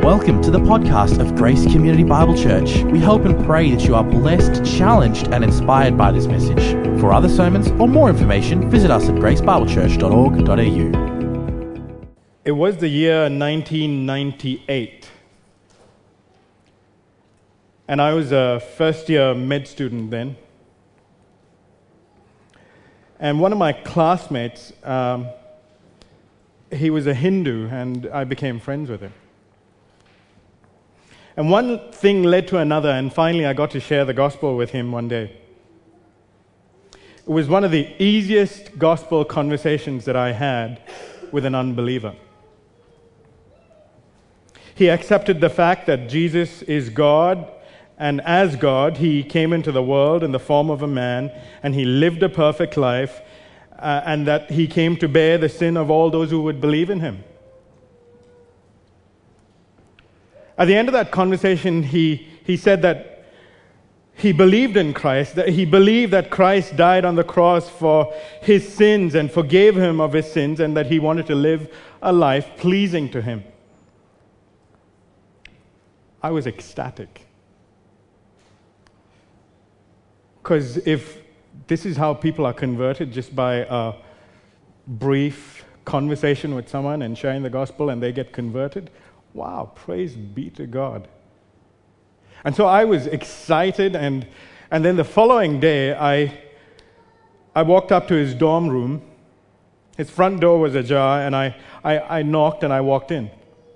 Welcome to the podcast of Grace Community Bible Church. We hope and pray that you are blessed, challenged, and inspired by this message. For other sermons or more information, visit us at gracebiblechurch.org.au. It was the year 1998, and I was a first-year med student then. And one of my classmates, he was a Hindu, and I became friends with him. And one thing led to another, and finally I got to share the gospel with him one day. It was one of the easiest gospel conversations that I had with an unbeliever. He accepted the fact that Jesus is God, and as God, he came into the world in the form of a man, and he lived a perfect life, and that he came to bear the sin of all those who would believe in him. At the end of that conversation, he said that he believed in Christ, that he believed that Christ died on the cross for his sins and forgave him of his sins, and that he wanted to live a life pleasing to him. I was ecstatic. Because if this is how people are converted, just by a brief conversation with someone and sharing the gospel and they get converted, wow, praise be to God. And so I was excited, and then the following day, I walked up to his dorm room. His front door was ajar, and I knocked and I walked in.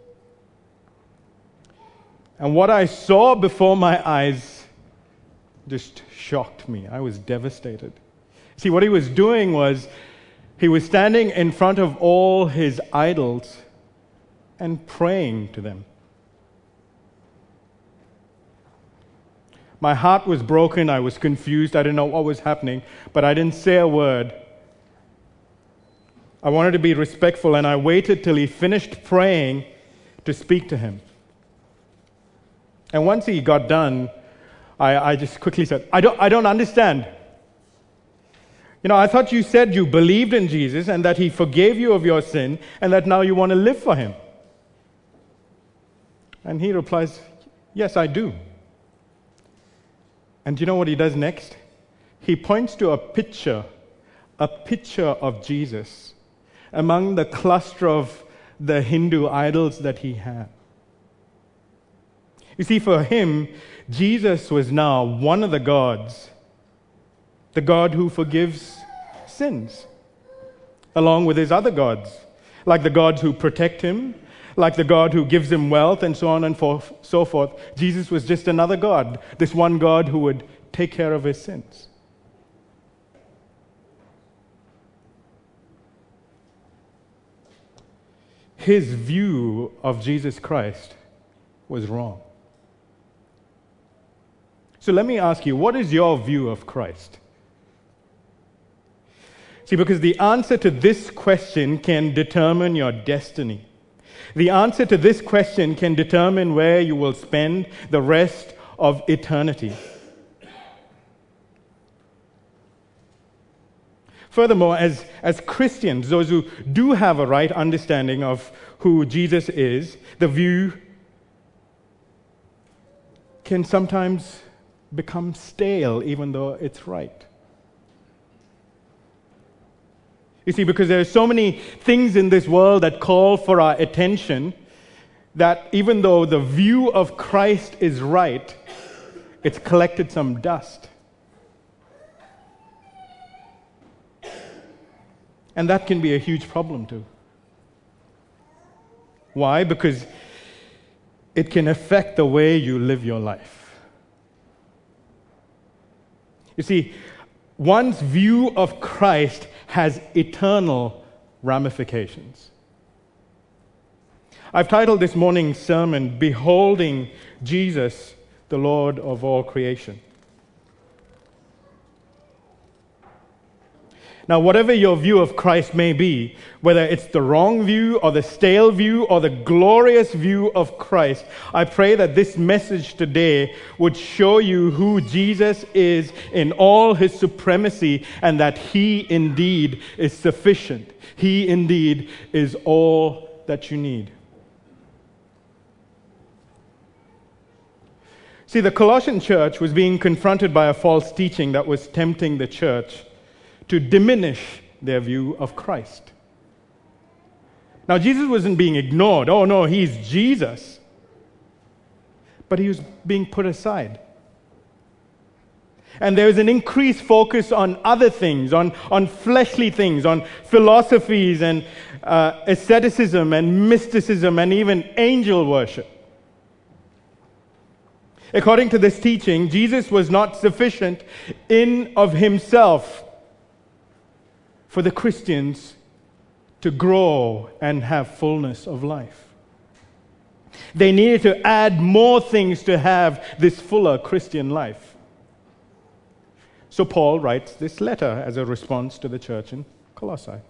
And what I saw before my eyes just shocked me. I was devastated. See, what he was doing was, he was standing in front of all his idols and praying to them. My heart was broken. I was confused. I didn't know what was happening, but I didn't say a word. I wanted to be respectful, and I waited till he finished praying to speak to him. And once he got done, I just quickly said, I don't understand. You know, I thought you said you believed in Jesus and that he forgave you of your sin and that now you want to live for him. And he replies, yes, I do. And do you know what he does next? He points to a picture of Jesus among the cluster of the Hindu idols that he had. You see, for him, Jesus was now one of the gods, the God who forgives sins, along with his other gods, like the gods who protect him, like the God who gives him wealth, and so on and so forth. Jesus was just another God, this one God who would take care of his sins. His view of Jesus Christ was wrong. So let me ask you, what is your view of Christ? See, because the answer to this question can determine your destiny. The answer to this question can determine where you will spend the rest of eternity. Furthermore, as Christians, those who do have a right understanding of who Jesus is, the view can sometimes become stale, even though it's right. You see, because there are so many things in this world that call for our attention, that even though the view of Christ is right, it's collected some dust. And that can be a huge problem too. Why? Because it can affect the way you live your life. You see, one's view of Christ has eternal ramifications. I've titled this morning's sermon, Beholding Jesus, the Lord of all creation. Now, whatever your view of Christ may be, whether it's the wrong view or the stale view or the glorious view of Christ, I pray that this message today would show you who Jesus is in all his supremacy, and that he indeed is sufficient. He indeed is all that you need. See, the Colossian church was being confronted by a false teaching that was tempting the church to diminish their view of Christ. Now, Jesus wasn't being ignored. Oh, no, he's Jesus. But he was being put aside. And there was an increased focus on other things, on fleshly things, on philosophies and asceticism and mysticism and even angel worship. According to this teaching, Jesus was not sufficient in of himself for the Christians to grow and have fullness of life. They needed to add more things to have this fuller Christian life. So Paul writes this letter as a response to the church in Colossae.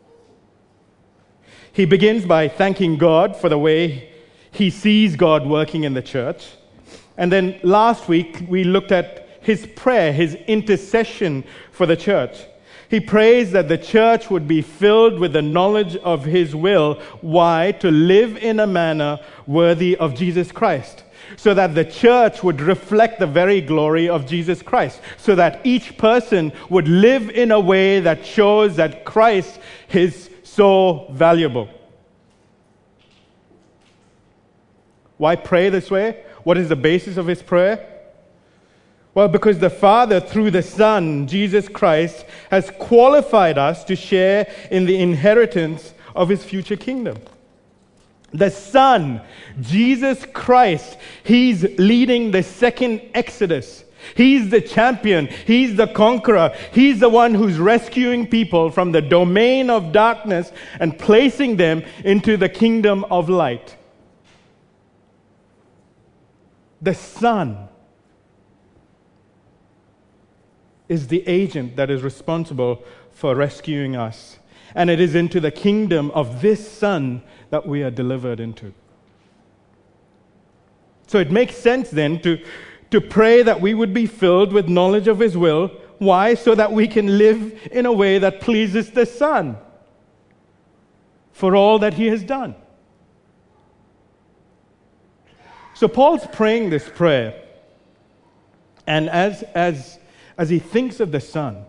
He begins by thanking God for the way he sees God working in the church. And then last week we looked at his prayer, his intercession for the church. He prays that the church would be filled with the knowledge of his will. Why? To live in a manner worthy of Jesus Christ. So that the church would reflect the very glory of Jesus Christ. So that each person would live in a way that shows that Christ is so valuable. Why pray this way? What is the basis of his prayer? Well, because the Father, through the Son, Jesus Christ, has qualified us to share in the inheritance of his future kingdom. The Son, Jesus Christ, he's leading the second Exodus. He's the champion. He's the conqueror. He's the one who's rescuing people from the domain of darkness and placing them into the kingdom of light. The Son is the agent that is responsible for rescuing us. And it is into the kingdom of this Son that we are delivered into. So it makes sense then to pray that we would be filled with knowledge of his will. Why? So that we can live in a way that pleases the Son for all that he has done. So Paul's praying this prayer, and as he thinks of the Son,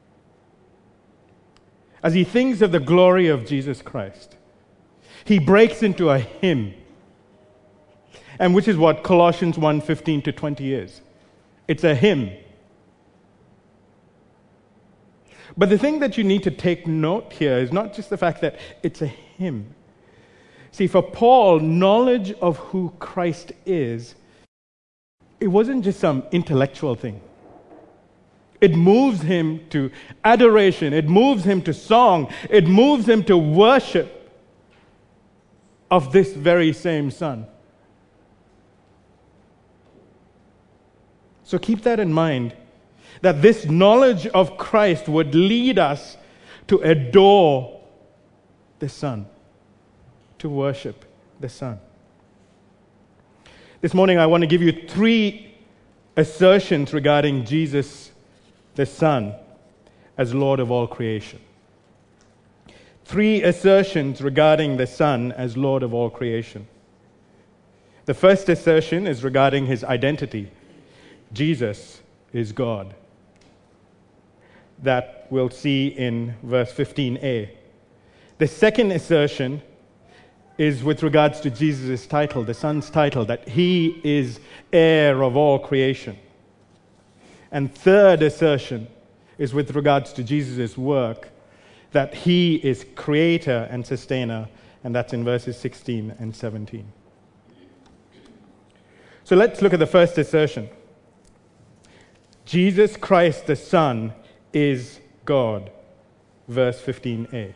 as he thinks of the glory of Jesus Christ, he breaks into a hymn, and which is what Colossians 1:15 to 20 is. It's a hymn. But the thing that you need to take note here is not just the fact that it's a hymn. See, for Paul, knowledge of who Christ is, it wasn't just some intellectual thing. It moves him to adoration. It moves him to song. It moves him to worship of this very same Son. So keep that in mind, that this knowledge of Christ would lead us to adore the Son, to worship the Son. This morning I want to give you 3 assertions regarding Jesus, the Son, as Lord of all creation. 3 assertions regarding the Son as Lord of all creation. The first assertion is regarding his identity. Jesus is God. That we'll see in verse 15a. The second assertion is with regards to Jesus' title, the Son's title, that he is heir of all creation. And third assertion is with regards to Jesus' work, that he is creator and sustainer, and that's in verses 16 and 17. So let's look at the first assertion. Jesus Christ the Son is God. Verse 15a.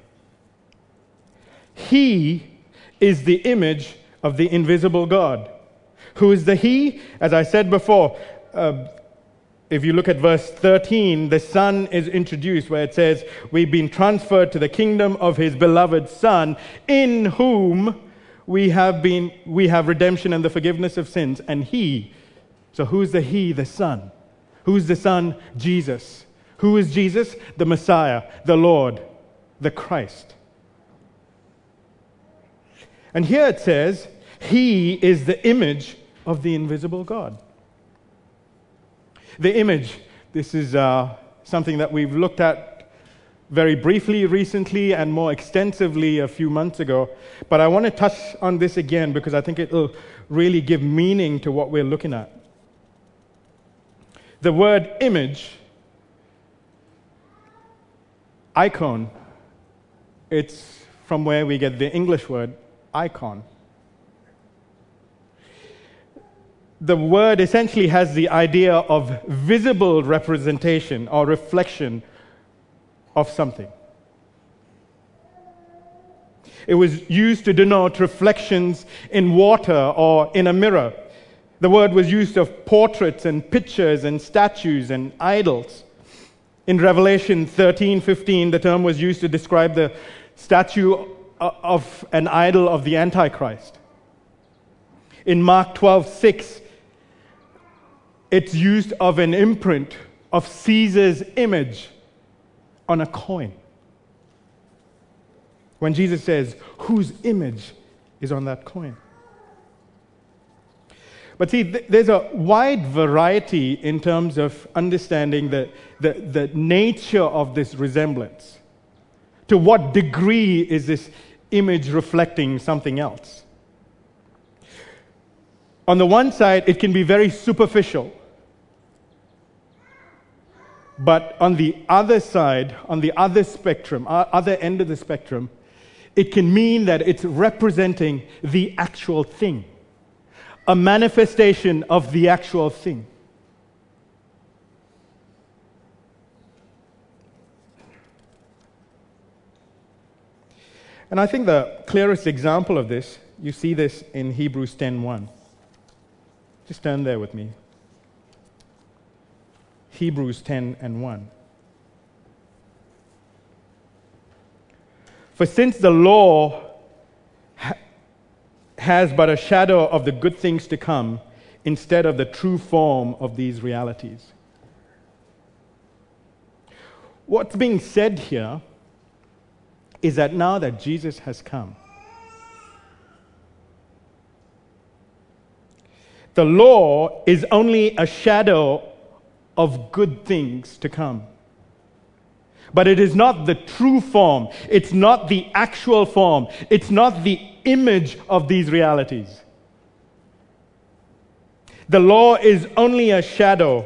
He is the image of the invisible God. Who is the He? As I said before, if you look at verse 13, the Son is introduced where it says, we've been transferred to the kingdom of his beloved Son, in whom we have redemption and the forgiveness of sins. And He. So who's the He? The Son. Who's the Son? Jesus. Who is Jesus? The Messiah, the Lord, the Christ. And here it says, He is the image of the invisible God. The image, this is something that we've looked at very briefly recently and more extensively a few months ago. But I want to touch on this again because I think it will really give meaning to what we're looking at. The word image, icon, it's from where we get the English word icon. The word essentially has the idea of visible representation or reflection of something. It was used to denote reflections in water or in a mirror. The word was used of portraits and pictures and statues and idols. In Revelation 13:15, the term was used to describe the statue of an idol of the Antichrist. In Mark 12:6, it's used of an imprint of Caesar's image on a coin. When Jesus says, whose image is on that coin? But see, there's a wide variety in terms of understanding the nature of this resemblance. To what degree is this image reflecting something else? On the one side, it can be very superficial. But on the other side, on the other spectrum, other end of the spectrum, it can mean that it's representing the actual thing, a manifestation of the actual thing. And I think the clearest example of this, you see this in Hebrews 10:1. Just turn there with me. Hebrews 10:1. For since the law has but a shadow of the good things to come instead of the true form of these realities. What's being said here is that now that Jesus has come, the law is only a shadow of good things to come. But it is not the true form. It's not the actual form. It's not the image of these realities. The law is only a shadow.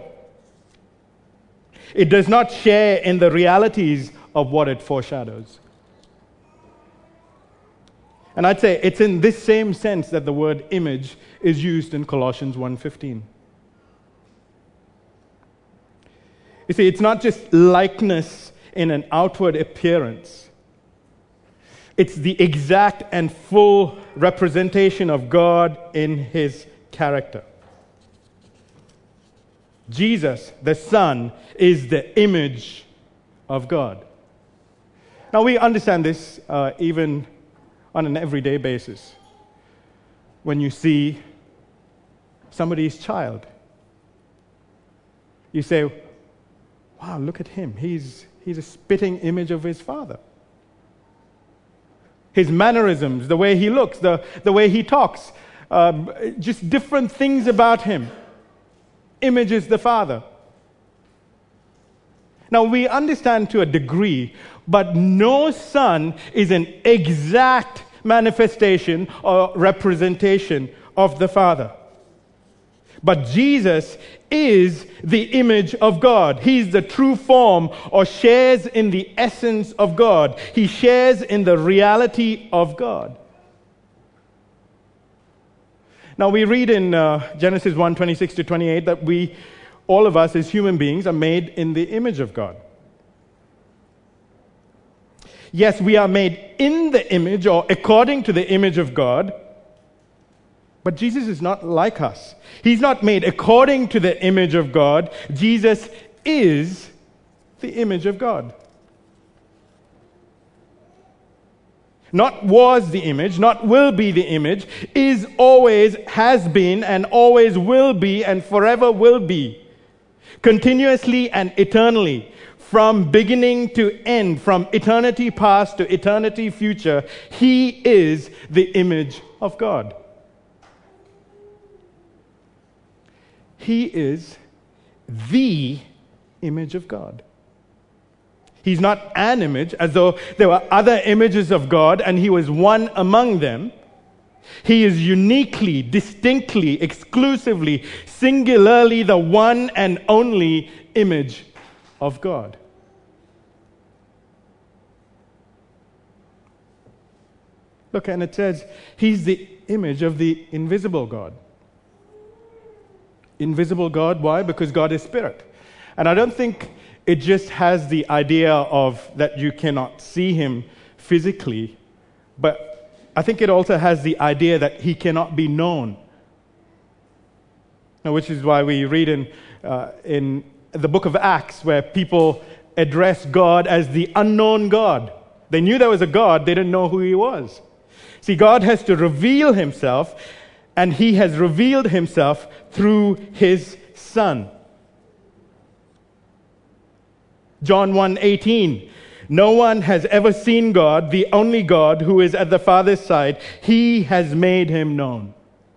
It does not share in the realities of what it foreshadows. And I'd say it's in this same sense that the word image is used in Colossians 1:15. You see, it's not just likeness in an outward appearance. It's the exact and full representation of God in His character. Jesus, the Son, is the image of God. Now, we understand this even on an everyday basis. When you see somebody's child, you say, wow, look at him. He's a spitting image of his father. His mannerisms, the way he looks, the way he talks, just different things about him images the Father. Now, we understand to a degree, but no son is an exact manifestation or representation of the Father. But Jesus is the image of God. He's the true form, or shares in the essence of God. He shares in the reality of God. Now we read in Genesis 1:26-28 that we, all of us as human beings, are made in the image of God. Yes, we are made in the image or according to the image of God, but Jesus is not like us. He's not made according to the image of God. Jesus is the image of God. Not was the image, not will be the image, is always, has been, and always will be, and forever will be. Continuously and eternally, from beginning to end, from eternity past to eternity future, He is the image of God. He is the image of God. He's not an image, as though there were other images of God and he was one among them. He is uniquely, distinctly, exclusively, singularly the one and only image of God. Look, and it says he's the image of the invisible God. Invisible God, why? Because God is spirit. And I don't think it just has the idea of that you cannot see him physically, but I think it also has the idea that he cannot be known. Now, which is why we read in the book of Acts where people address God as the unknown God. They knew there was a God, they didn't know who he was. See, God has to reveal himself, and he has revealed himself through his Son. John 1:18, no one has ever seen God, the only God who is at the Father's side. He has made him known.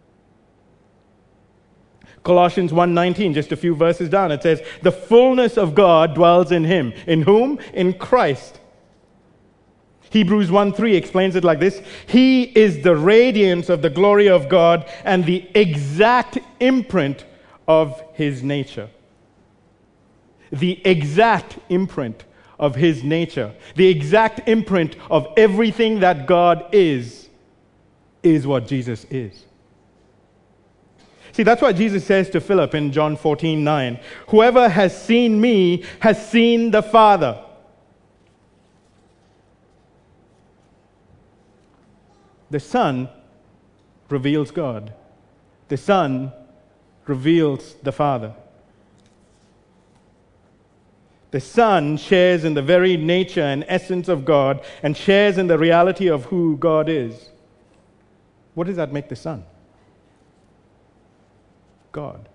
Colossians 1:19, just a few verses down, it says, the fullness of God dwells in him. In whom? In Christ. Hebrews 1:3 explains it like this: he is the radiance of the glory of God and the exact imprint of his nature. The exact imprint of his nature, the exact imprint of everything that God is what Jesus is. See, that's why Jesus says to Philip in John 14:9, whoever has seen me has seen the Father. The Son reveals God. The Son reveals the Father. The Son shares in the very nature and essence of God and shares in the reality of who God is. What does that make the Son? God.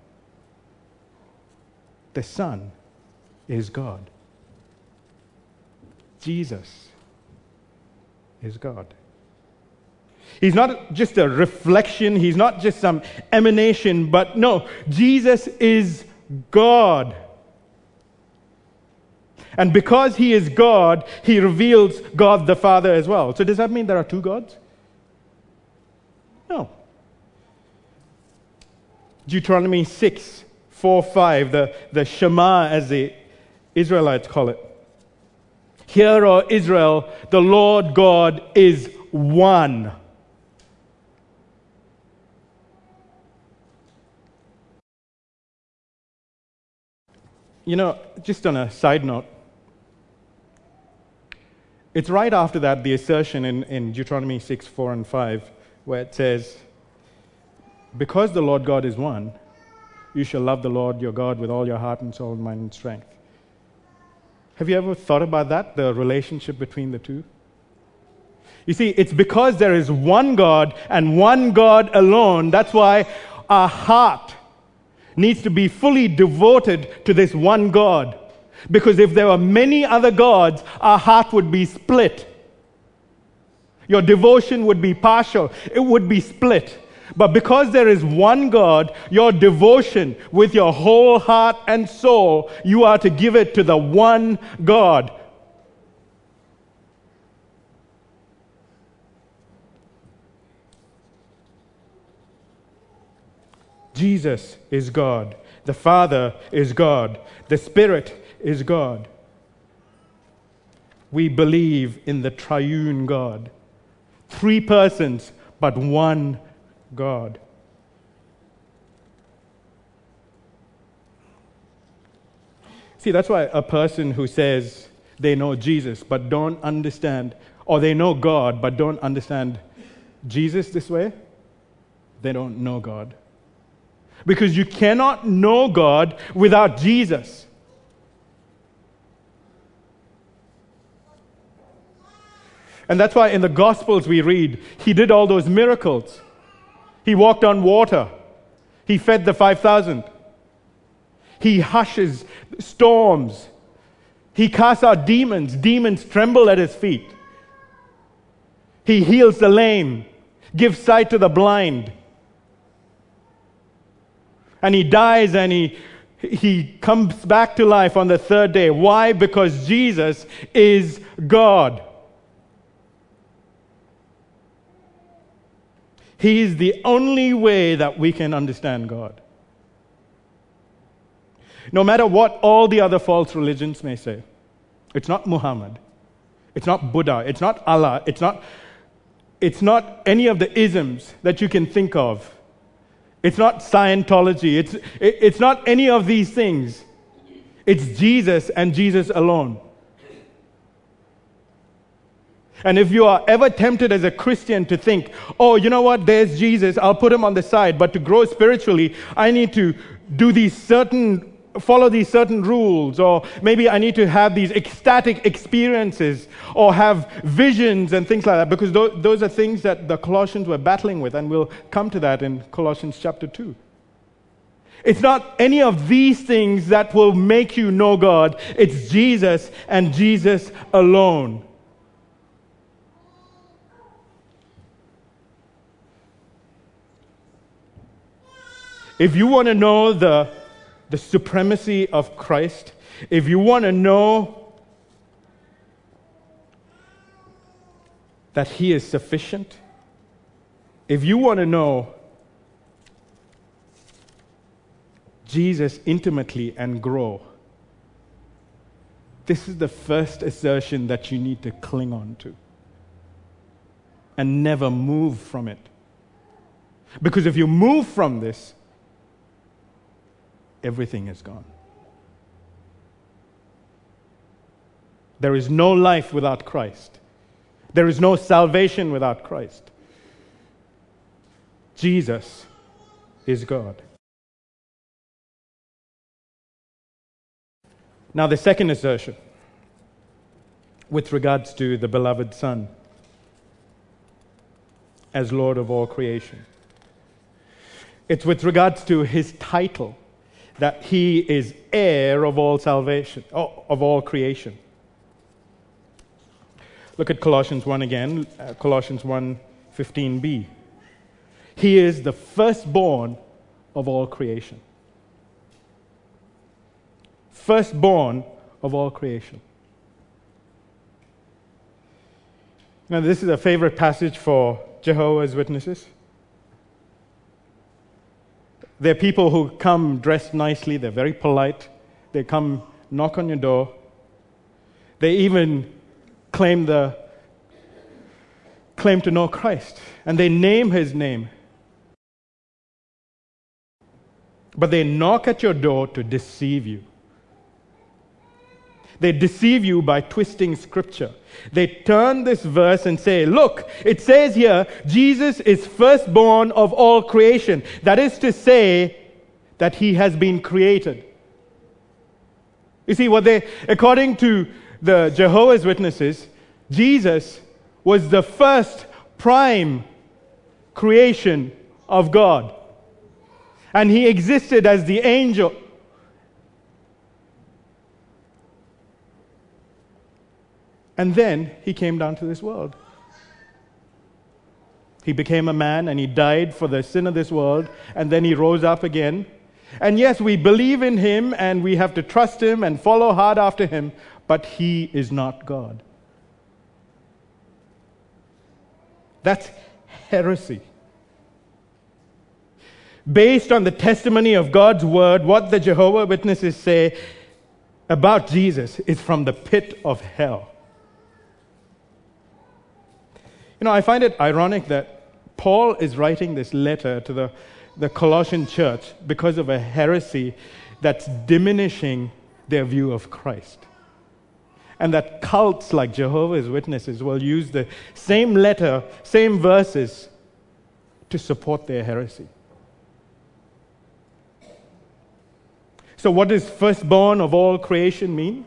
The Son is God. Jesus is God. He's not just a reflection, he's not just some emanation, but no, Jesus is God. And because he is God, he reveals God the Father as well. So does that mean there are two gods? No. Deuteronomy 6:4-5, the Shema as the Israelites call it. Hear, O Israel, the Lord God is one. You know, just on a side note, it's right after that, the assertion in Deuteronomy 6:4-5, where it says, because the Lord God is one, you shall love the Lord your God with all your heart and soul and mind and strength. Have you ever thought about that, the relationship between the two? You see, it's because there is one God and one God alone. That's why our heart needs to be fully devoted to this one God. Because if there were many other gods, our heart would be split. Your devotion would be partial. It would be split. But because there is one God, your devotion with your whole heart and soul, you are to give it to the one God. Jesus is God. The Father is God. The Spirit is God. We believe in the triune God. Three persons, but one God. See, that's why a person who says they know Jesus but don't understand, or they know God but don't understand Jesus this way, they don't know God. Because you cannot know God without Jesus. And that's why in the Gospels we read, he did all those miracles. He walked on water. He fed the 5,000. He hushes storms. He casts out demons. Demons tremble at his feet. He heals the lame, gives sight to the blind. And he dies and He comes back to life on the third day. Why? Because Jesus is God. He is the only way that we can understand God. No matter what all the other false religions may say, it's not Muhammad, it's not Buddha, it's not Allah, it's not any of the isms that you can think of. It's not Scientology, it's not any of these things. It's Jesus and Jesus alone. And if you are ever tempted as a Christian to think, oh, you know what, there's Jesus, I'll put him on the side, but to grow spiritually, I need to follow these certain rules, or maybe I need to have these ecstatic experiences, or have visions and things like that, because those are things that the Colossians were battling with, and we'll come to that in Colossians chapter 2. It's not any of these things that will make you know God. It's Jesus and Jesus alone. If you want to know the supremacy of Christ, if you want to know that He is sufficient, if you want to know Jesus intimately and grow, this is the first assertion that you need to cling on to and never move from it. Because if you move from this, everything is gone. There is no life without Christ. There is no salvation without Christ. Jesus is God. Now, the second assertion with regards to the beloved Son as Lord of all creation. It's with regards to His title, that He is heir of all salvation, of all creation. Look at Colossians 1 again, Colossians 1:15b. He is the firstborn of all creation. Firstborn of all creation. Now, this is a favorite passage for Jehovah's Witnesses. They're people who come dressed nicely, they're very polite, they come knock on your door. They even claim to know Christ, and they name His name. But they knock at your door to deceive you. They deceive you by twisting Scripture. They turn this verse and say, look, it says here, Jesus is firstborn of all creation. That is to say that He has been created. You see, according to the Jehovah's Witnesses, Jesus was the first prime creation of God. And He existed as the angel. And then He came down to this world. He became a man and He died for the sin of this world, and then He rose up again. And yes, we believe in Him and we have to trust Him and follow hard after Him, but He is not God. That's heresy. Based on the testimony of God's Word, what the Jehovah's Witnesses say about Jesus is from the pit of hell. You know, I find it ironic that Paul is writing this letter to the Colossian church because of a heresy that's diminishing their view of Christ. And that cults like Jehovah's Witnesses will use the same letter, same verses to support their heresy. So what does firstborn of all creation mean?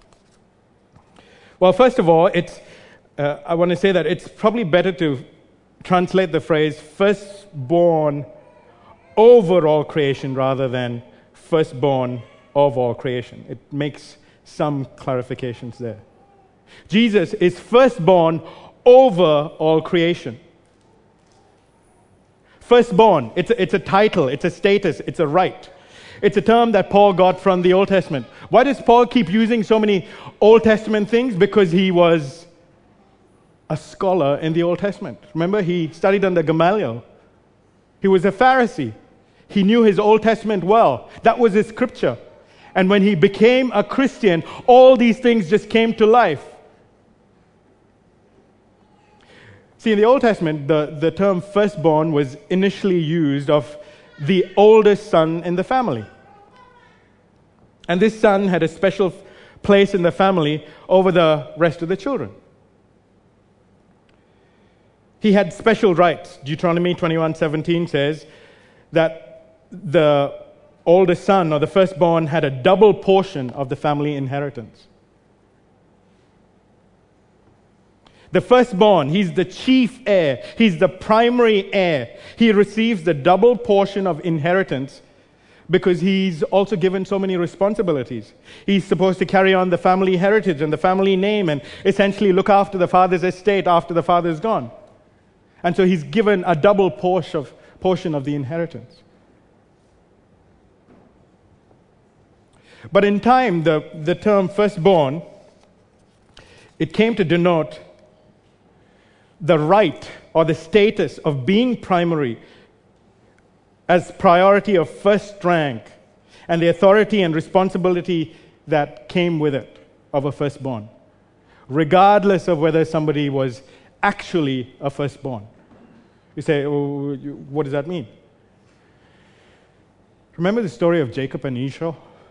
Well, first of all, I want to say that it's probably better to translate the phrase firstborn over all creation rather than firstborn of all creation. It makes some clarifications there. Jesus is firstborn over all creation. Firstborn, it's a title, it's a status, it's a right. It's a term that Paul got from the Old Testament. Why does Paul keep using so many Old Testament things? Because he was a scholar in the Old Testament. Remember, he studied under Gamaliel. He was a Pharisee. He knew his Old Testament well. That was his scripture. And when he became a Christian, all these things just came to life. See, in the Old Testament, the term firstborn was initially used of the oldest son in the family. And this son had a special place in the family over the rest of the children. He had special rights. Deuteronomy 21:17 says that the oldest son or the firstborn had a double portion of the family inheritance. The firstborn, he's the chief heir. He's the primary heir. He receives the double portion of inheritance because he's also given so many responsibilities. He's supposed to carry on the family heritage and the family name and essentially look after the father's estate after the father's gone. And so he's given a double portion of the inheritance. But in time, the term firstborn, it came to denote the right or the status of being primary as priority of first rank and the authority and responsibility that came with it of a firstborn, regardless of whether somebody was actually a firstborn. You say, oh, what does that mean? Remember the story of Jacob and Esau?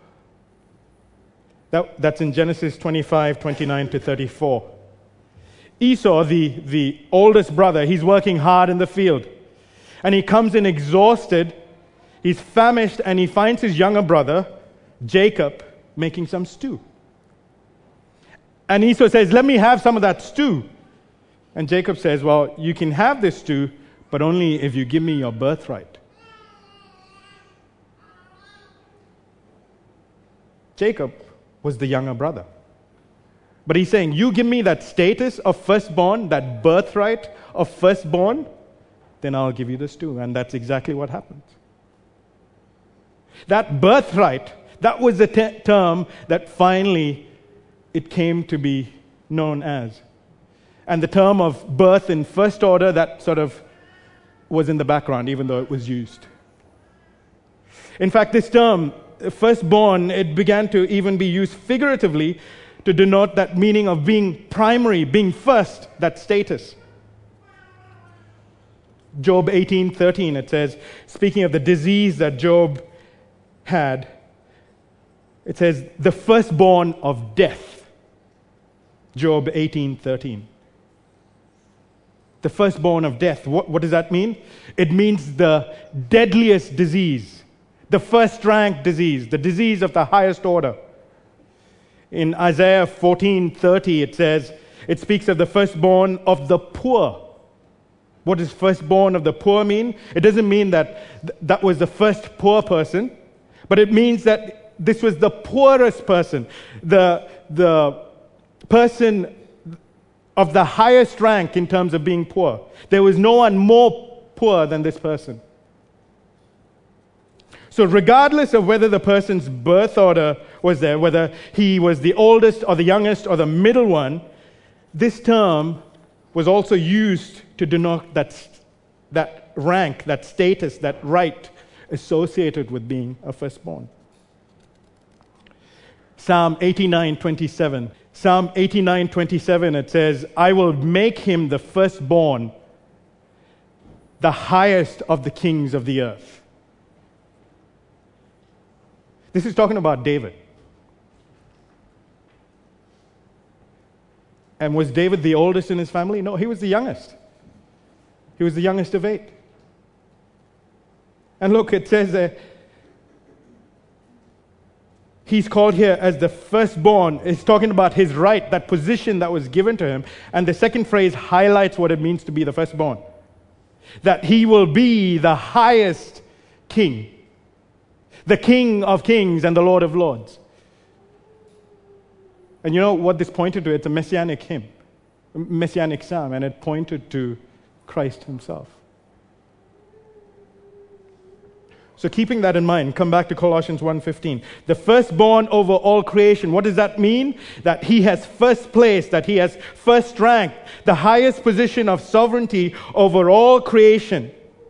That's in Genesis 25:29-34. Esau, the oldest brother, he's working hard in the field. And he comes in exhausted, he's famished, and he finds his younger brother, Jacob, making some stew. And Esau says, let me have some of that stew. And Jacob says, well, you can have this stew, but only if you give me your birthright. Jacob was the younger brother. But he's saying, you give me that status of firstborn, that birthright of firstborn, then I'll give you the stew. And that's exactly what happens. That birthright, that was the term that finally it came to be known as. And the term of birth in first order, that sort of was in the background, even though it was used. In fact, this term, firstborn, it began to even be used figuratively to denote that meaning of being primary, being first, that status. Job 18:13, it says, speaking of the disease that Job had, it says, the firstborn of death. Job 18:13. The firstborn of death. What does that mean? It means the deadliest disease, the first rank disease, the disease of the highest order. In Isaiah 14:30, it says, it speaks of the firstborn of the poor. What does firstborn of the poor mean? It doesn't mean that that was the first poor person, but it means that this was the poorest person, the person of the highest rank in terms of being poor. There was no one more poor than this person. So regardless of whether the person's birth order was there, whether he was the oldest or the youngest or the middle one, this term was also used to denote that rank, that status, that right associated with being a firstborn. Psalm 89:27. Psalm 89:27, it says, I will make him the firstborn, the highest of the kings of the earth. This is talking about David. And was David the oldest in his family? No, he was the youngest. He was the youngest of 8. And look, it says that he's called here as the firstborn. It's talking about his right, that position that was given to him. And the second phrase highlights what it means to be the firstborn. That he will be the highest king. The King of Kings and the Lord of Lords. And you know what this pointed to? It's a messianic hymn, a messianic psalm, and it pointed to Christ himself. So keeping that in mind, come back to Colossians 1:15. The firstborn over all creation. What does that mean? That he has first place, that he has first rank, the highest position of sovereignty over all creation.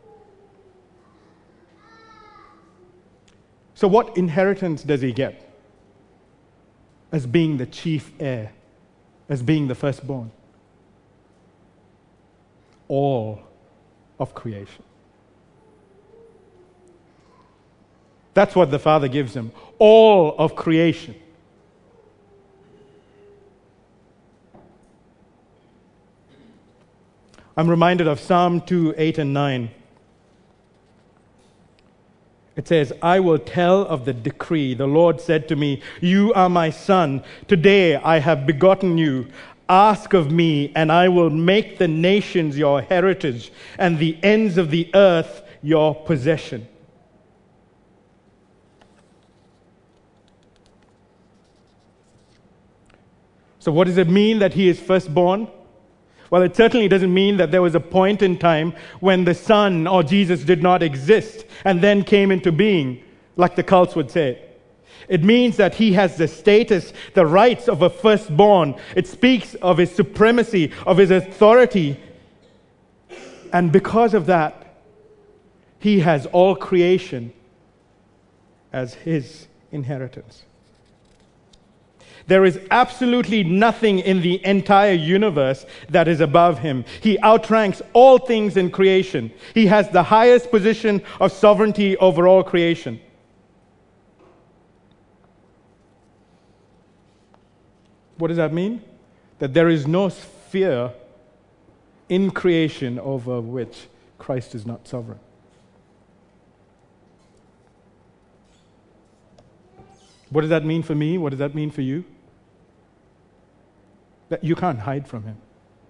So what inheritance does he get as being the chief heir, as being the firstborn? All of creation. That's what the Father gives him. All of creation. I'm reminded of Psalm 2, 8 and 9. It says, I will tell of the decree. The Lord said to me, you are my son. Today I have begotten you. Ask of me, and I will make the nations your heritage, and the ends of the earth your possession. So what does it mean that he is firstborn? Well, it certainly doesn't mean that there was a point in time when the Son or Jesus did not exist and then came into being, like the cults would say. It means that he has the status, the rights of a firstborn. It speaks of his supremacy, of his authority. And because of that, he has all creation as his inheritance. There is absolutely nothing in the entire universe that is above him. He outranks all things in creation. He has the highest position of sovereignty over all creation. What does that mean? That there is no sphere in creation over which Christ is not sovereign. What does that mean for me? What does that mean for you? That you can't hide from him.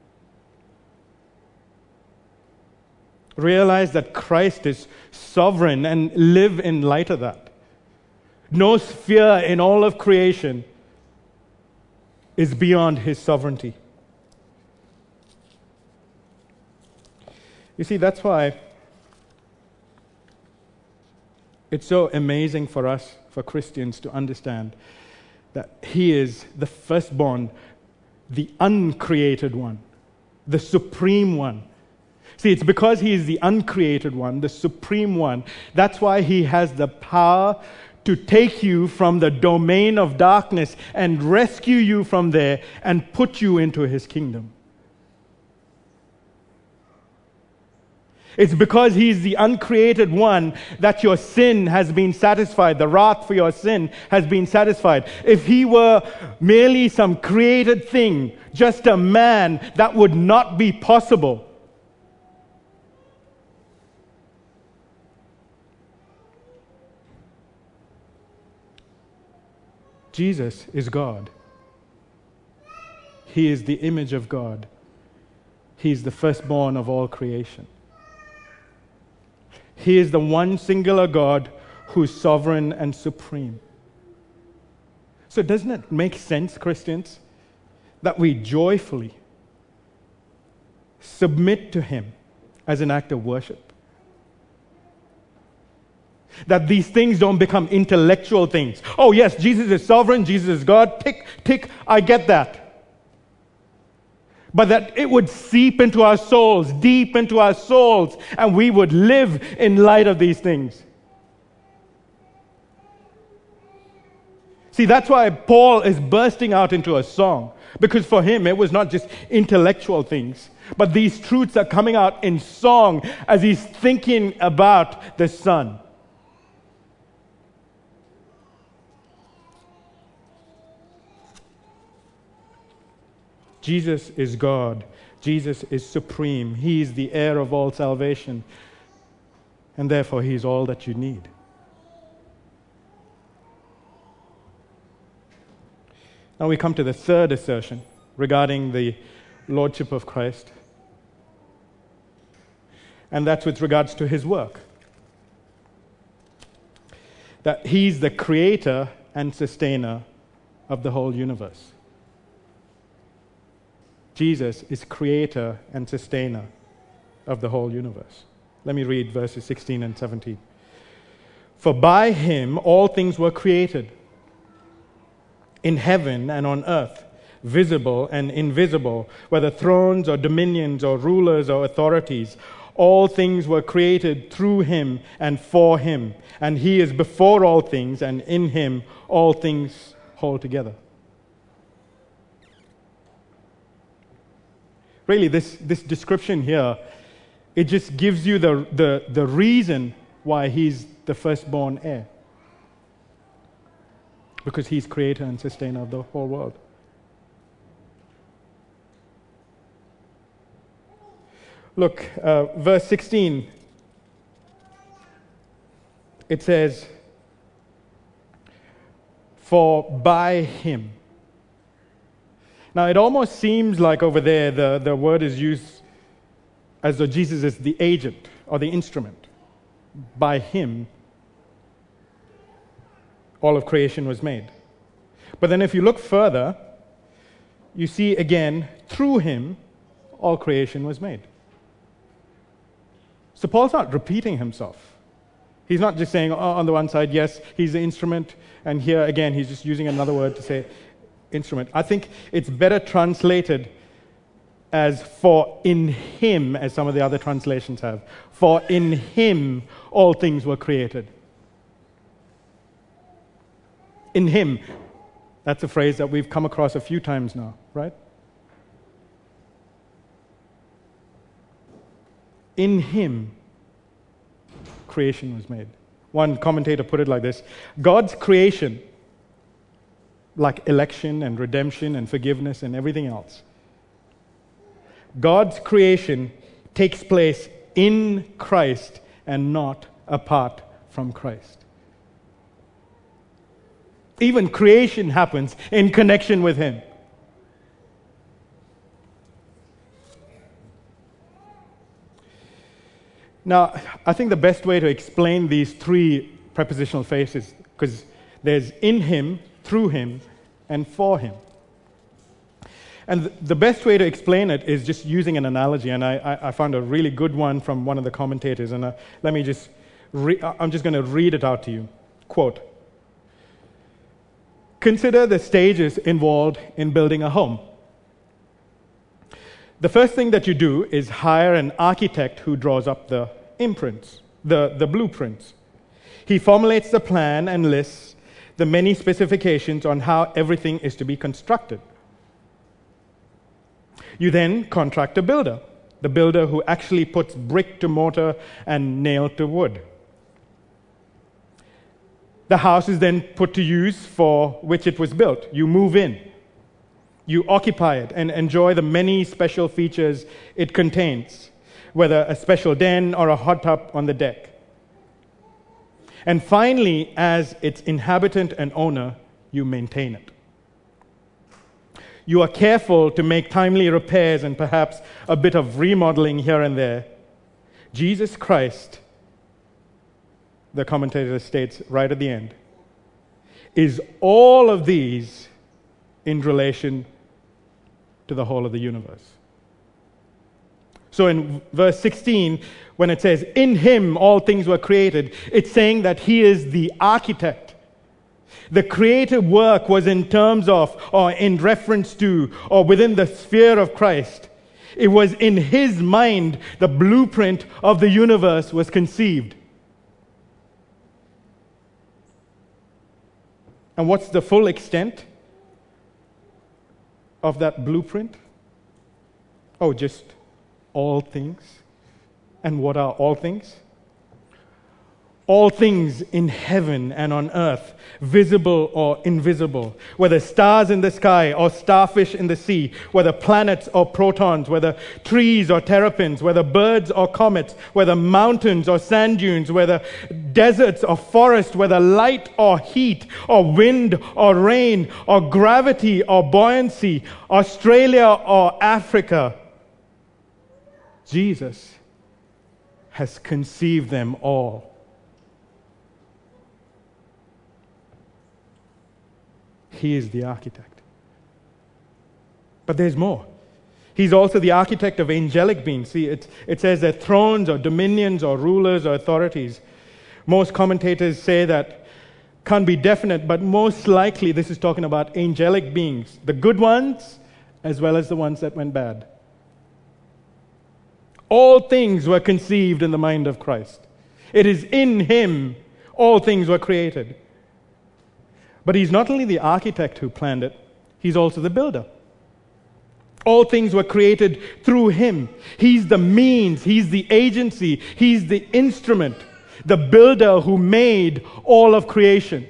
Realize that Christ is sovereign and live in light of that. No sphere in all of creation is beyond his sovereignty. You see, that's why it's so amazing for us, for Christians, to understand that he is the firstborn, the uncreated one, the supreme one. See, it's because he is the uncreated one, the supreme one. That's why he has the power to take you from the domain of darkness and rescue you from there and put you into his kingdom. It's because he's the uncreated one that your sin has been satisfied. The wrath for your sin has been satisfied. If he were merely some created thing, just a man, that would not be possible. Jesus is God. He is the image of God. He is the firstborn of all creation. He is the one singular God who is sovereign and supreme. So doesn't it make sense, Christians, that we joyfully submit to him as an act of worship? That these things don't become intellectual things. Oh yes, Jesus is sovereign, Jesus is God, tick, tick, I get that. But that it would seep into our souls, deep into our souls, and we would live in light of these things. See, that's why Paul is bursting out into a song. Because for him, it was not just intellectual things, but these truths are coming out in song as he's thinking about the Son. Jesus is God. Jesus is supreme. He is the heir of all salvation. And therefore, he is all that you need. Now we come to the third assertion regarding the Lordship of Christ. And that's with regards to his work. That he's the creator and sustainer of the whole universe. Jesus is creator and sustainer of the whole universe. Let me read verses 16 and 17. For by him all things were created, in heaven and on earth, visible and invisible, whether thrones or dominions or rulers or authorities. All things were created through him and for him. And he is before all things, and in him all things hold together. Really, this description here, it just gives you the reason why he's the firstborn heir. Because he's creator and sustainer of the whole world. Look, verse 16. It says, for by him. Now, it almost seems like over there the word is used as though Jesus is the agent or the instrument. By him, all of creation was made. But then if you look further, you see again, through him, all creation was made. So Paul's not repeating himself. He's not just saying, on the one side, yes, he's the instrument, and here again, he's just using another word to say instrument. I think it's better translated as for in him, as some of the other translations have. For in him, all things were created. In him. That's a phrase that we've come across a few times now, right? In him, creation was made. One commentator put it like this: God's creation, like election and redemption and forgiveness and everything else, God's creation takes place in Christ and not apart from Christ. Even creation happens in connection with him. Now, I think the best way to explain these three prepositional phrases, because there's in him, through him, and for him. And the best way to explain it is just using an analogy, and I found a really good one from one of the commentators, and I'm just going to read it out to you. Quote, consider the stages involved in building a home. The first thing that you do is hire an architect who draws up the imprints, the blueprints. He formulates the plan and lists the many specifications on how everything is to be constructed. You then contract a builder, the builder who actually puts brick to mortar and nail to wood. The house is then put to use for which it was built. You move in. You occupy it and enjoy the many special features it contains, whether a special den or a hot tub on the deck. And finally, as its inhabitant and owner, you maintain it. You are careful to make timely repairs and perhaps a bit of remodeling here and there. Jesus Christ, the commentator states right at the end, is all of these in relation to the whole of the universe. So in verse 16, when it says, in him all things were created, it's saying that he is the architect. The creative work was in terms of, or in reference to, or within the sphere of Christ. It was in his mind the blueprint of the universe was conceived. And what's the full extent of that blueprint? Oh, just all things. And what are all things? All things in heaven and on earth, visible or invisible, whether stars in the sky or starfish in the sea, whether planets or protons, whether trees or terrapins, whether birds or comets, whether mountains or sand dunes, whether deserts or forests, whether light or heat, or wind or rain, or gravity or buoyancy, Australia or Africa, Jesus has conceived them all. He is the architect. But there's more. He's also the architect of angelic beings. See, it says that thrones or dominions or rulers or authorities. Most commentators say that can't be definite, but most likely this is talking about angelic beings, the good ones as well as the ones that went bad. All things were conceived in the mind of Christ. It is in Him all things were created. But He's not only the architect who planned it, He's also the builder. All things were created through Him. He's the means, He's the agency, He's the instrument, the builder who made all of creation.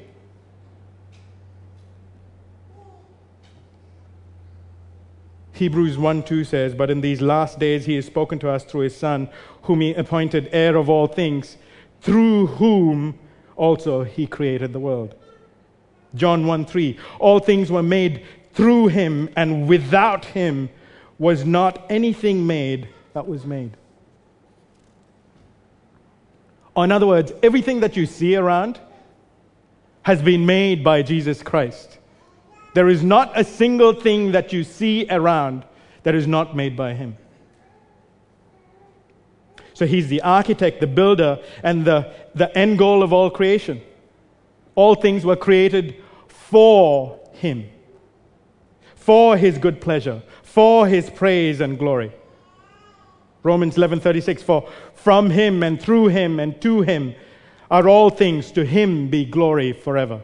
Hebrews 1:2 says, "But in these last days He has spoken to us through His Son, whom He appointed heir of all things, through whom also He created the world." John 1:3, "All things were made through Him, and without Him was not anything made that was made." Or in other words, everything that you see around has been made by Jesus Christ. There is not a single thing that you see around that is not made by Him. So He's the architect, the builder, and the end goal of all creation. All things were created for Him, for His good pleasure, for His praise and glory. Romans 11:36, "For from Him and through Him and to Him are all things, to Him be glory forever."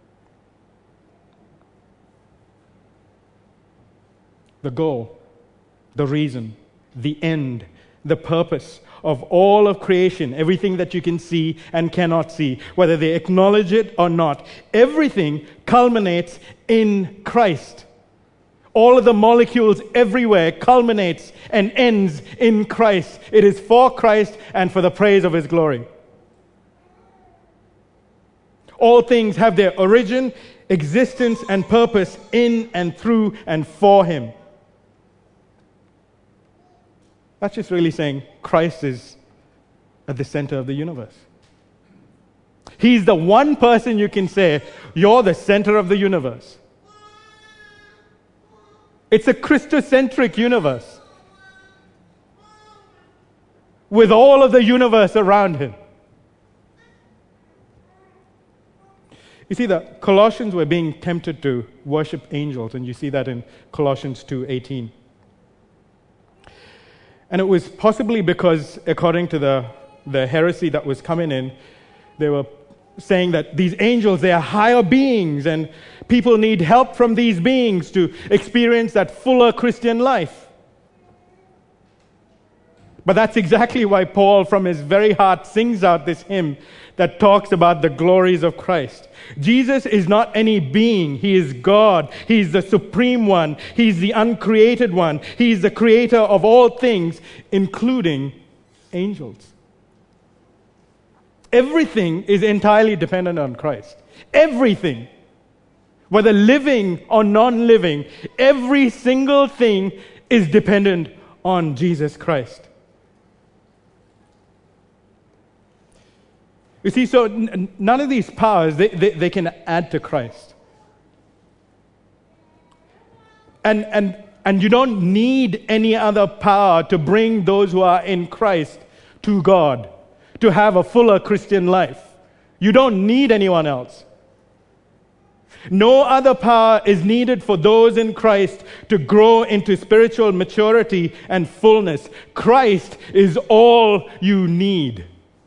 The goal, the reason, the end, the purpose of all of creation, everything that you can see and cannot see, whether they acknowledge it or not, everything culminates in Christ. All of the molecules everywhere culminates and ends in Christ. It is for Christ and for the praise of His glory. All things have their origin, existence, and purpose in and through and for Him. That's just really saying Christ is at the center of the universe. He's the one person you can say, you're the center of the universe. It's a Christocentric universe with all of the universe around Him. You see, the Colossians were being tempted to worship angels, and you see that in Colossians 2:18. And it was possibly because, according to the heresy that was coming in, they were saying that these angels, they are higher beings, and people need help from these beings to experience that fuller Christian life. But that's exactly why Paul, from his very heart, sings out this hymn that talks about the glories of Christ. Jesus is not any being. He is God. He's the supreme one. He's the uncreated one. He's the creator of all things, including angels. Everything is entirely dependent on Christ. Everything. Whether living or non-living, every single thing is dependent on Jesus Christ. You see, so none of these powers, they can add to Christ. And you don't need any other power to bring those who are in Christ to God, to have a fuller Christian life. You don't need anyone else. No other power is needed for those in Christ to grow into spiritual maturity and fullness. Christ is all you need.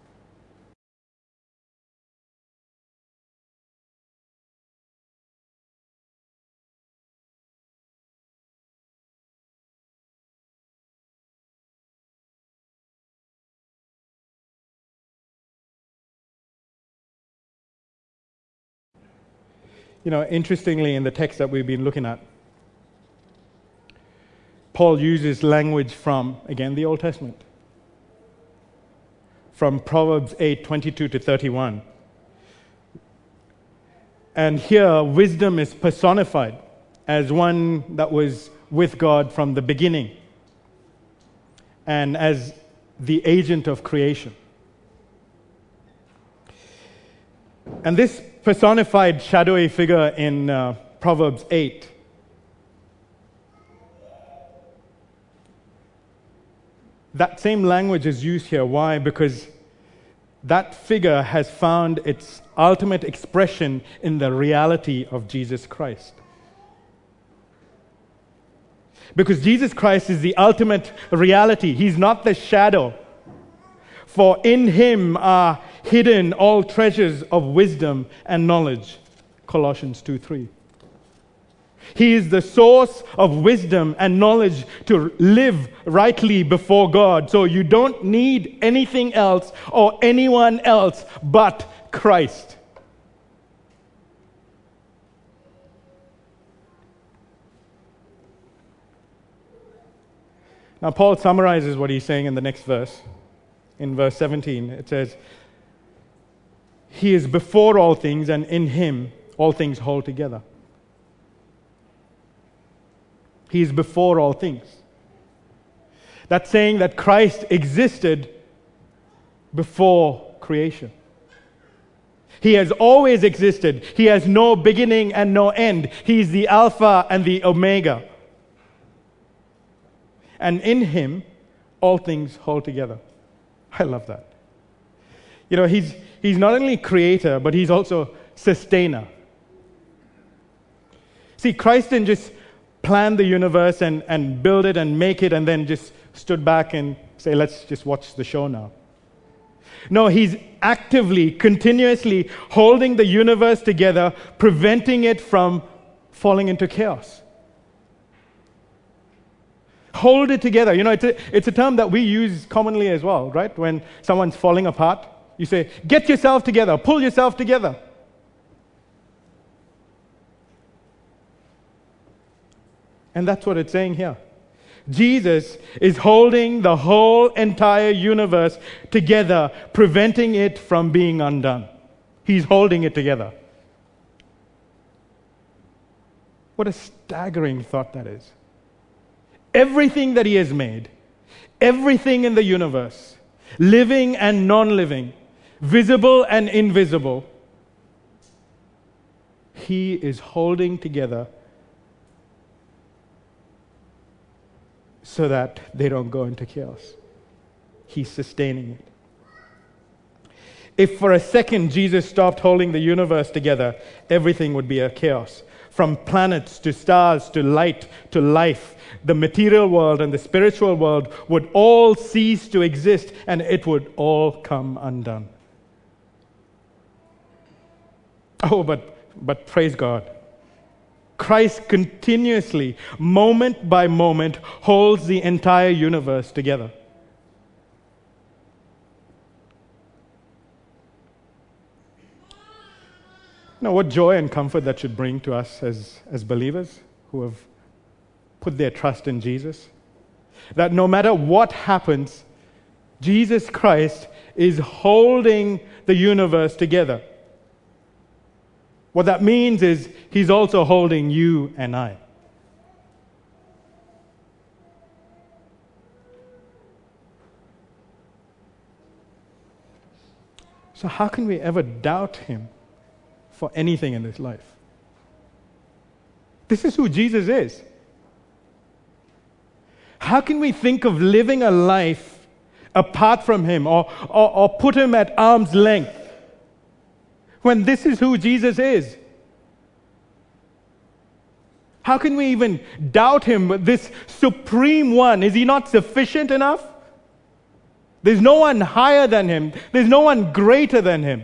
You know, interestingly, in the text that we've been looking at, Paul uses language from, again, the Old Testament, from Proverbs 8:22-31. And here, wisdom is personified as one that was with God from the beginning and as the agent of creation. And this personified shadowy figure in Proverbs 8 that same language is used here. Why? Because that figure has found its ultimate expression in the reality of Jesus Christ. Because Jesus Christ is the ultimate reality. He's not the shadow. For in him are hidden all treasures of wisdom and knowledge. Colossians 2:3. He is the source of wisdom and knowledge to live rightly before God. So you don't need anything else or anyone else but Christ. Now, Paul summarizes what he's saying in the next verse. In verse 17, it says, He is before all things, and in him all things hold together. He is before all things. That's saying that Christ existed before creation. He has always existed. He has no beginning and no end. He is the Alpha and the Omega. And in him, all things hold together. I love that. You know, he's not only creator, but he's also sustainer. See, Christ didn't just plan the universe and build it and make it and then just stood back and say, let's just watch the show now. No, he's actively, continuously holding the universe together, preventing it from falling into chaos. Hold it together. You know, it's a term that we use commonly as well, right? When someone's falling apart, you say, get yourself together, pull yourself together. And that's what it's saying here. Jesus is holding the whole entire universe together, preventing it from being undone. He's holding it together. What a staggering thought that is. Everything that he has made, everything in the universe, living and non-living, visible and invisible, he is holding together so that they don't go into chaos. He's sustaining it. If for a second Jesus stopped holding the universe together, everything would be a chaos. From planets to stars to light to life, the material world and the spiritual world would all cease to exist and it would all come undone. Oh, but praise God. Christ continuously, moment by moment, holds the entire universe together. Now, what joy and comfort that should bring to us as believers who have put their trust in Jesus. That no matter what happens, Jesus Christ is holding the universe together. What that means is he's also holding you and I. So how can we ever doubt him for anything in this life? This is who Jesus is. How can we think of living a life apart from him or put him at arm's length when this is who Jesus is? How can we even doubt him, this supreme one? Is he not sufficient enough? There's no one higher than him. There's no one greater than him.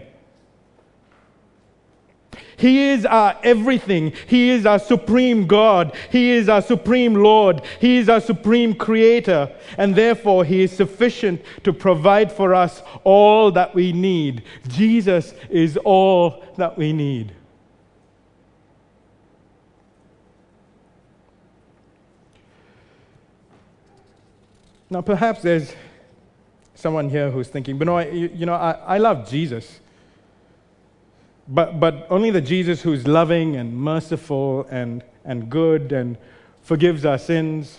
He is our everything. He is our supreme God. He is our supreme Lord. He is our supreme creator. And therefore, he is sufficient to provide for us all that we need. Jesus is all that we need. Now, perhaps there's someone here who's thinking, but no, I love Jesus. But only the Jesus who's loving and merciful and good and forgives our sins.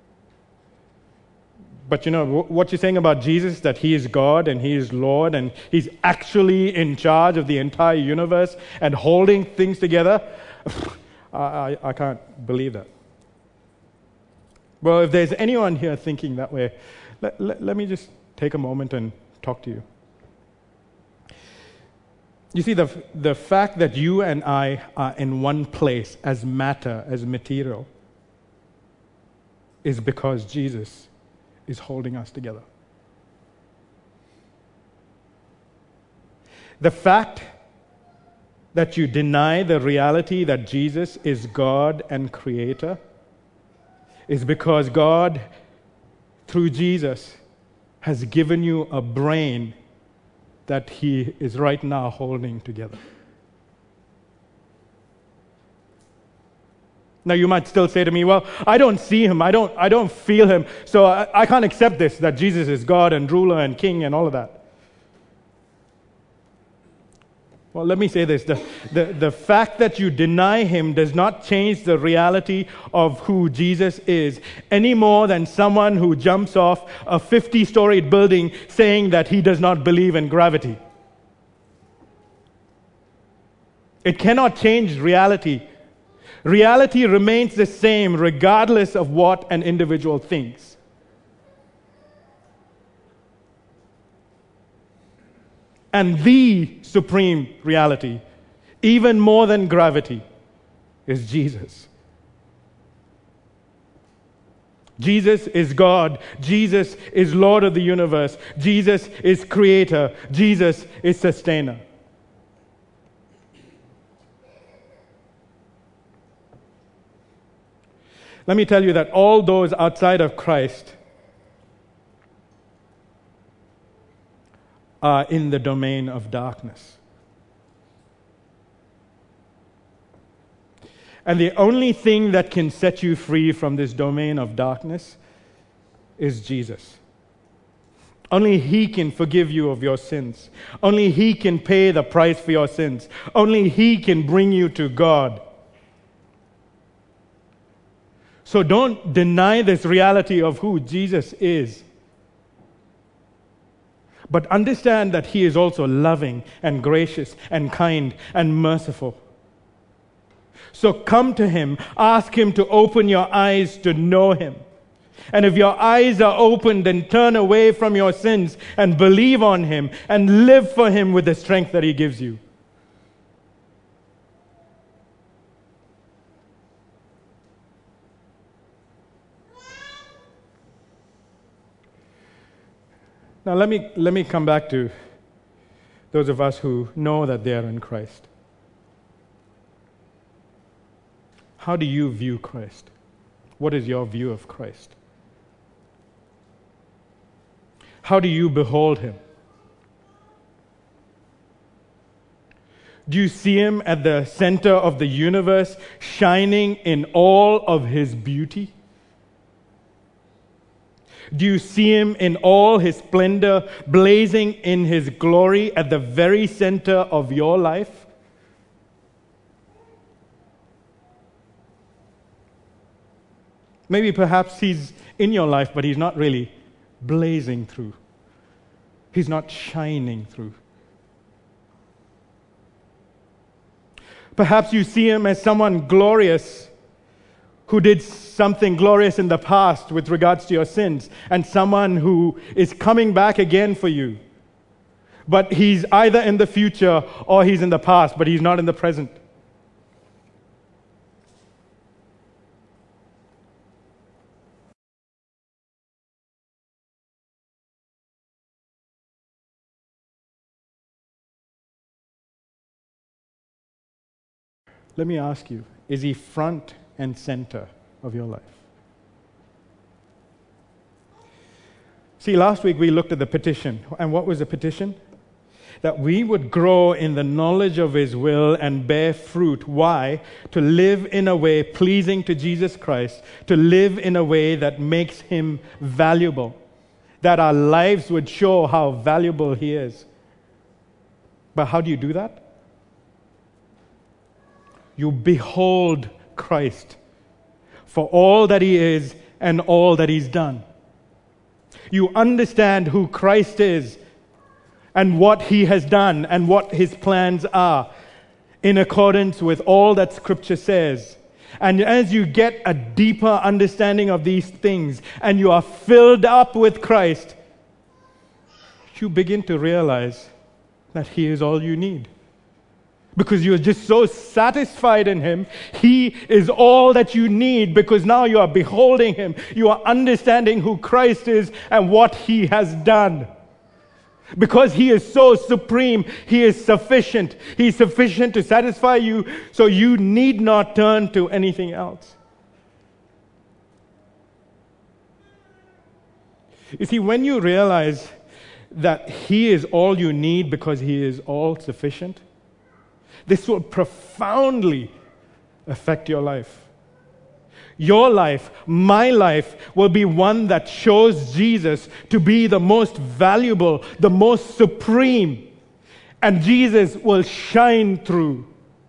But you know, what you're saying about Jesus, that he is God and he is Lord and he's actually in charge of the entire universe and holding things together, I can't believe that. Well, if there's anyone here thinking that way, let me just take a moment and talk to you. You see, the fact that you and I are in one place as matter, as material, is because Jesus is holding us together. The fact that you deny the reality that Jesus is God and Creator is because God, through Jesus, has given you a brain that He is right now holding together. Now you might still say to me, well, I don't see Him, I don't feel Him, so I can't accept this, that Jesus is God and ruler and king and all of that. Well, let me say this. The fact that you deny Him does not change the reality of who Jesus is any more than someone who jumps off a 50-storied building saying that he does not believe in gravity. It cannot change reality. Reality remains the same regardless of what an individual thinks. And the supreme reality, even more than gravity, is Jesus. Jesus is God. Jesus is Lord of the universe. Jesus is Creator. Jesus is Sustainer. Let me tell you that all those outside of Christ are in the domain of darkness. And the only thing that can set you free from this domain of darkness is Jesus. Only He can forgive you of your sins. Only He can pay the price for your sins. Only He can bring you to God. So don't deny this reality of who Jesus is. But understand that He is also loving and gracious and kind and merciful. So come to Him, ask Him to open your eyes to know Him. And if your eyes are open, then turn away from your sins and believe on Him and live for Him with the strength that He gives you. Now let me come back to those of us who know that they are in Christ. How do you view Christ? What is your view of Christ? How do you behold Him? Do you see Him at the center of the universe, shining in all of His beauty? Do you see Him in all His splendor, blazing in His glory at the very center of your life? Maybe perhaps He's in your life, but He's not really blazing through. He's not shining through. Perhaps you see Him as someone glorious who did something glorious in the past with regards to your sins, and someone who is coming back again for you. But He's either in the future or He's in the past, but He's not in the present. Let me ask you, is He front and center of your life? See, last week we looked at the petition. And what was the petition? That we would grow in the knowledge of His will and bear fruit. Why? To live in a way pleasing to Jesus Christ, to live in a way that makes Him valuable, that our lives would show how valuable He is. But how do you do that? You behold Christ for all that He is and all that He's done. You understand who Christ is and what He has done and what His plans are in accordance with all that Scripture says. And as you get a deeper understanding of these things and you are filled up with Christ, you begin to realize that He is all you need. because you're just so satisfied in Him. He is all that you need because now you are beholding Him. You are understanding who Christ is and what He has done. Because He is so supreme, He is sufficient. He is sufficient to satisfy you, so you need not turn to anything else. You see, when you realize that He is all you need because He is all sufficient, this will profoundly affect your life. Your life, my life, will be one that shows Jesus to be the most valuable, the most supreme, and Jesus will shine through.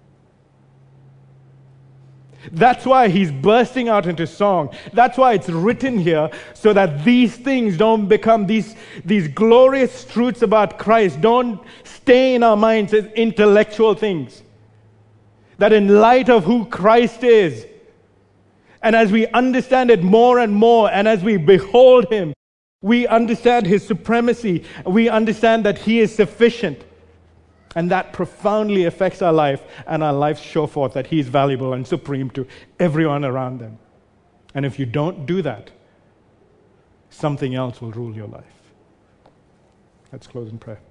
That's why He's bursting out into song. That's why it's written here, so that these things don't become, these glorious truths about Christ don't stay in our minds as intellectual things. That in light of who Christ is, and as we understand it more and more, and as we behold Him, we understand His supremacy. We understand that He is sufficient. And that profoundly affects our life, and our lives show forth that He is valuable and supreme to everyone around them. And if you don't do that, something else will rule your life. Let's close in prayer.